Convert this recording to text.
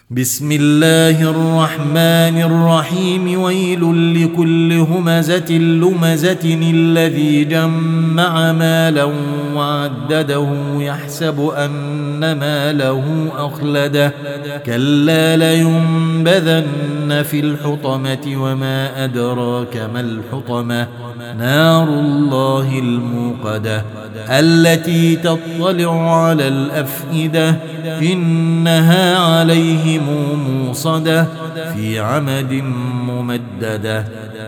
بسم الله الرحمن الرحيم. ويل لكل همزة لمزة الذي جمع مالا وعدده يحسب أن ماله أخلده كلا لينبذن في الحطمة وما أدراك ما الحطمة نار الله الموقدة التي تطلع على الأفئدة إنها عليهم موصدة في عمد ممددة